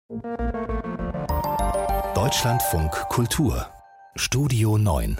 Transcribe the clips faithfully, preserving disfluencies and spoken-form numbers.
Deutschlandfunk Kultur Studio neun.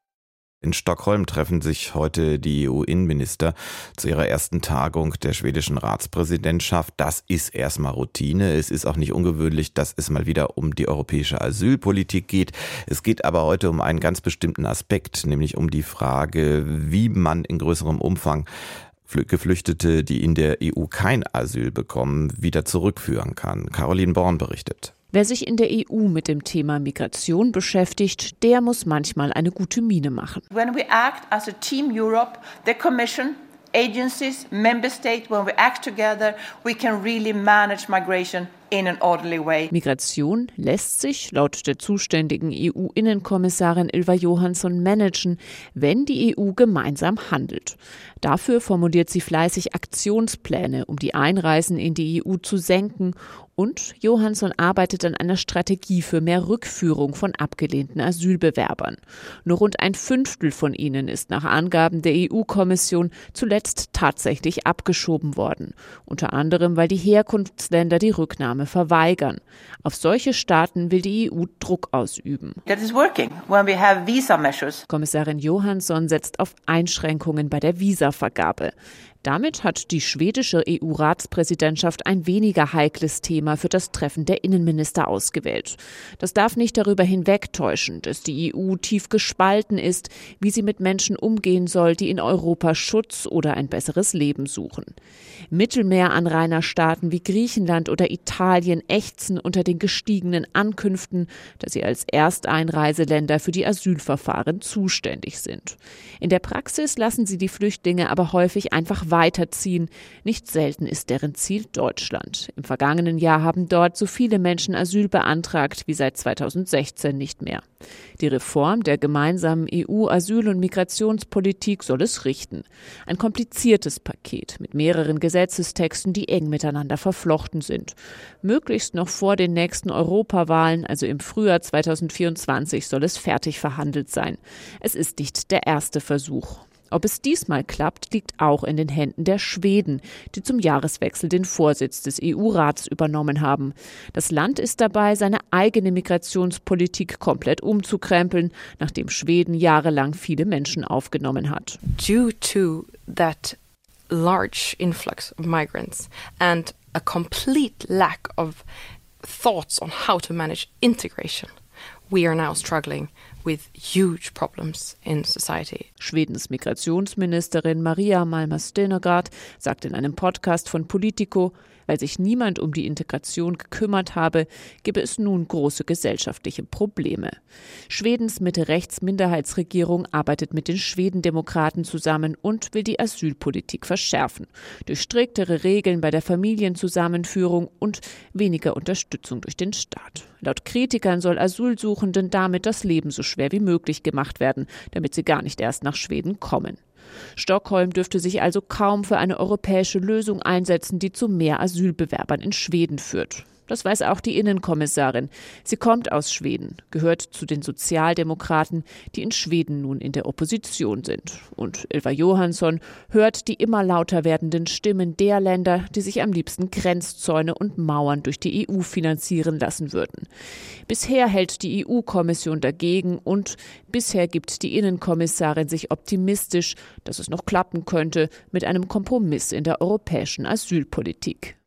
In Stockholm treffen sich heute die E U-Innenminister zu ihrer ersten Tagung der schwedischen Ratspräsidentschaft. Das ist erstmal Routine. Es ist auch nicht ungewöhnlich, dass es mal wieder um die europäische Asylpolitik geht. Es geht aber heute um einen ganz bestimmten Aspekt, nämlich um die Frage, wie man in größerem Umfang Geflüchtete, die in der E U kein Asyl bekommen, wieder zurückführen kann. Caroline Born berichtet. Wer sich in der E U mit dem Thema Migration beschäftigt, der muss manchmal eine gute Miene machen. When we act as a Team Europe, the Commission, agencies, member states, when we act together, we can really manage migration in an orderly way. Migration lässt sich laut der zuständigen E U-Innenkommissarin Ylva Johansson managen, wenn die E U gemeinsam handelt. Dafür formuliert sie fleißig Aktionspläne, um die Einreisen in die E U zu senken. Und Johansson arbeitet an einer Strategie für mehr Rückführung von abgelehnten Asylbewerbern. Nur rund ein Fünftel von ihnen ist nach Angaben der E U-Kommission zuletzt tatsächlich abgeschoben worden. Unter anderem, weil die Herkunftsländer die Rücknahme verweigern. Auf solche Staaten will die E U Druck ausüben. That is working when we have visa measures. Kommissarin Johansson setzt auf Einschränkungen bei der Visavergabe. Damit hat die schwedische E U-Ratspräsidentschaft ein weniger heikles Thema für das Treffen der Innenminister ausgewählt. Das darf nicht darüber hinwegtäuschen, dass die E U tief gespalten ist, wie sie mit Menschen umgehen soll, die in Europa Schutz oder ein besseres Leben suchen. Mittelmeeranrainerstaaten wie Griechenland oder Italien ächzen unter den gestiegenen Ankünften, da sie als Ersteinreiseländer für die Asylverfahren zuständig sind. In der Praxis lassen sie die Flüchtlinge aber häufig einfach weiterziehen. Nicht selten ist deren Ziel Deutschland. Im vergangenen Jahr haben dort so viele Menschen Asyl beantragt wie seit zweitausendsechzehn nicht mehr. Die Reform der gemeinsamen E U-Asyl- und Migrationspolitik soll es richten. Ein kompliziertes Paket mit mehreren Gesetzestexten, die eng miteinander verflochten sind. Möglichst noch vor den nächsten Europawahlen, also im Frühjahr zweitausendvierundzwanzig, soll es fertig verhandelt sein. Es ist nicht der erste Versuch. Ob es diesmal klappt, liegt auch in den Händen der Schweden, die zum Jahreswechsel den Vorsitz des E U-Rats übernommen haben. Das Land ist dabei, seine eigene Migrationspolitik komplett umzukrempeln, nachdem Schweden jahrelang viele Menschen aufgenommen hat. Due to that large influx of migrants and a complete lack of thoughts on how to manage integration, we are now struggling with huge problems in society. Schwedens Migrationsministerin Maria Malmer Stenergard sagt in einem Podcast von Politico, weil sich niemand um die Integration gekümmert habe, gebe es nun große gesellschaftliche Probleme. Schwedens Mitte-Rechts-Minderheitsregierung arbeitet mit den Schwedendemokraten zusammen und will die Asylpolitik verschärfen. Durch striktere Regeln bei der Familienzusammenführung und weniger Unterstützung durch den Staat. Laut Kritikern soll Asylsuchenden damit das Leben so schwer wie möglich gemacht werden, damit sie gar nicht erst nach Schweden kommen. Stockholm dürfte sich also kaum für eine europäische Lösung einsetzen, die zu mehr Asylbewerbern in Schweden führt. Das weiß auch die Innenkommissarin. Sie kommt aus Schweden, gehört zu den Sozialdemokraten, die in Schweden nun in der Opposition sind. Und Ylva Johansson hört die immer lauter werdenden Stimmen der Länder, die sich am liebsten Grenzzäune und Mauern durch die E U finanzieren lassen würden. Bisher hält die E U-Kommission dagegen und bisher gibt die Innenkommissarin sich optimistisch, dass es noch klappen könnte mit einem Kompromiss in der europäischen Asylpolitik.